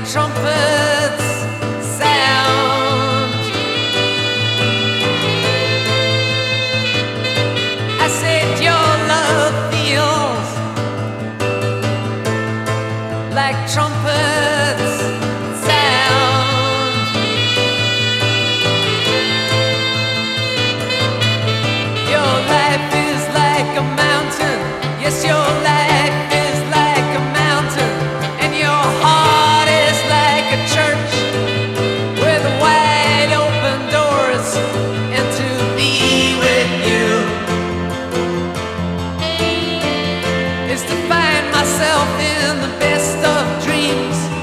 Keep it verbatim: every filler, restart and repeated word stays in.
trumpets sound. I said your love feels like trumpets sound. Your life is like a mountain. Yes, your life is like a mountain, and your heart is like a church with wide open doors, and to be with you is to find myself in the best of dreams.